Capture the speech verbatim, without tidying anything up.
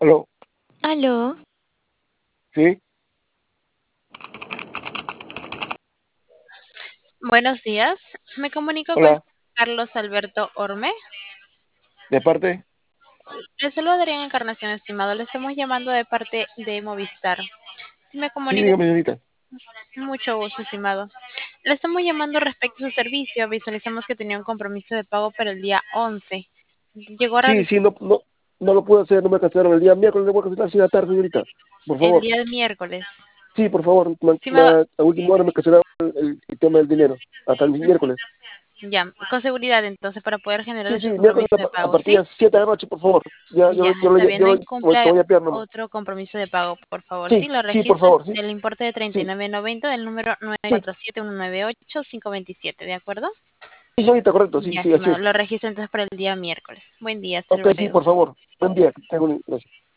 Aló, Aló, sí, buenos días. Me comunico con hola, Carlos Alberto Orme. de parte, Le saludo Adrián Encarnación, estimado. Le estamos llamando de parte de Movistar. Si me sí, comunico, dígame, señorita. mucho gusto, estimado. Le estamos llamando respecto a su servicio. Visualizamos que tenía un compromiso de pago para el día once. Llegó a Sí, realizar sí, no, no, no lo puedo hacer, no me cancelaron el día miércoles, le voy a cancelar sí, la tarde, señorita. Por el favor, día de miércoles. sí, por favor, me- Estimado, me- a última hora me cancelaron el, el- el tema del dinero, hasta el miércoles. ya, con seguridad entonces para poder Sí, generar sí, su miércoles compromiso a, de pa- a pago, partir de ¿sí? las siete de la noche, por favor. Ya, yo, Ya, yo, lo, está bien. yo, No lo- o te incumple voy a pillar nomás. otro compromiso de pago, por favor. Sí, Sí, lo sí, por registro favor, sí, del importe de treinta y sí, nueve noventa del número nueve sí, cuatro siete uno nueve ocho cinco dos siete, ¿de acuerdo? sí, señorita, correcto, sí, Ya, sí, así estimado. es. Lo registro entonces para el día miércoles. Buen día, hasta Ok, sí, luego. por favor. Buen día, que tenga un- gracias.